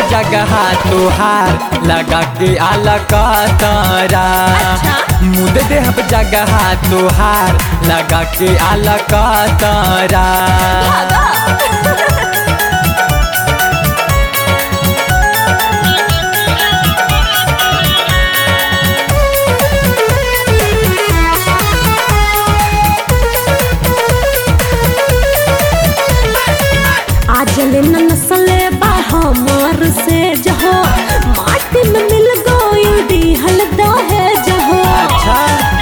जगह तोहार लगा के आला का तारा। मुद देहब जगह तोहार लगा के आला का तारा। आजले न नसले बा हमार से जहो माटी में मिल गई दिहल दहे जहो। अच्छा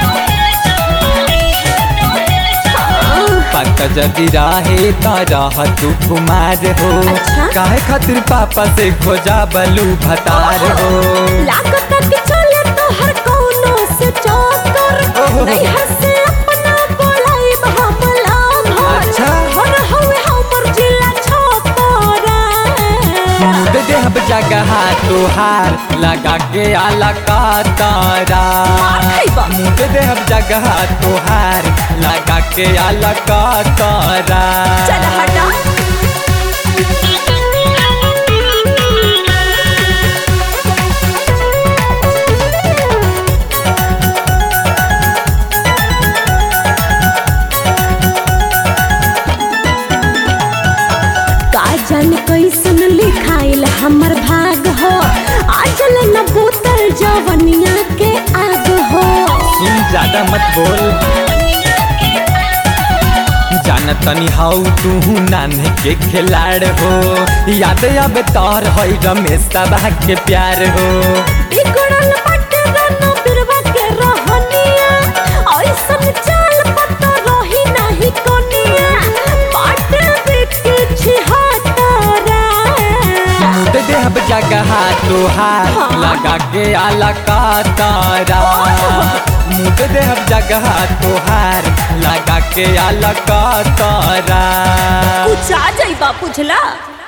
पता जदी राहे तारा तू कुमार हो। काहे खातिर पापा से खोजा बलू भतार हो। लागत कि चले तो हर कोनो से चौकर नहीं हंसे अपना बोलाई हमला भर। अच्छा हर हवे हमर जिला छोकरा। मुद देहब जगह तोहार लगा के आला का तारा। मुद देहब जगह तोहार लगा के आला का तारा। चल हटा जन कैसन लिखाइल हमर भाग हो। आजल न बोतल जवनिया के आग हो। सुन ज्यादा मत बोल जान तनी हाउ तू नान्हे के खिलाड़ हो। याद अब तोर है रमेश तबाह के प्यार हो। बिगड़ल बटे रनो बिरवा के रहनिया ऐसन चाल पता रही नहीं कोनिया। बाटे बिके छिहत्तरा। मुद देहब जगह तोहार लगा के आला का तारा। मुद देहब जगह तोहार लगा के आला का तारा। कुछ आ जाई बा बुझला।